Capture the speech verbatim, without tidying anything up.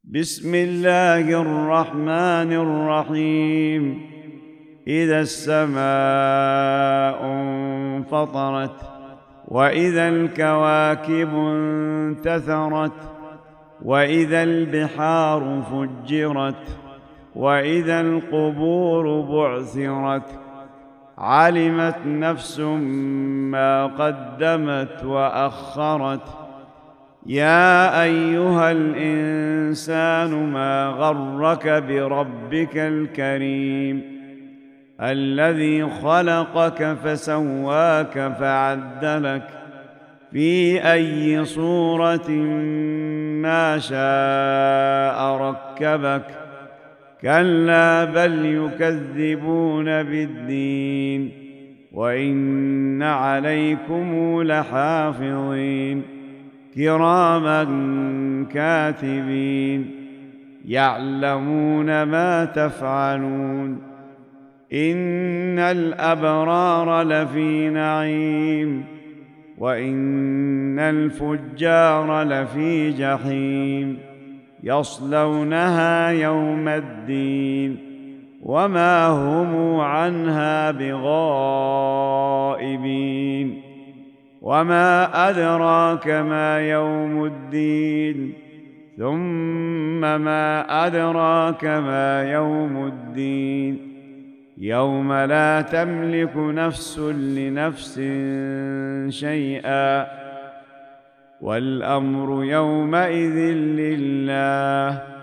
بسم الله الرحمن الرحيم. إذا السماء انفطرت وإذا الكواكب انتثرت وإذا البحار فجرت وإذا القبور بعثرت علمت نفس ما قدمت وأخرت. يا أيها الإنسان ما غرك بربك الكريم الذي خلقك فسواك فعدلك في أي صورة ما شاء ركبك. كلا بل يكذبون بالدين وإن عليكم لحافظين كراما كاتبين يعلمون ما تفعلون. إن الأبرار لفي نعيم وإن الفجار لفي جحيم يصلونها يوم الدين وما هم عنها بغائبين. وما أدراك ما يوم الدين ثم ما أدراك ما يوم الدين يوم لا تملك نفس لنفس شيئا والأمر يومئذ لله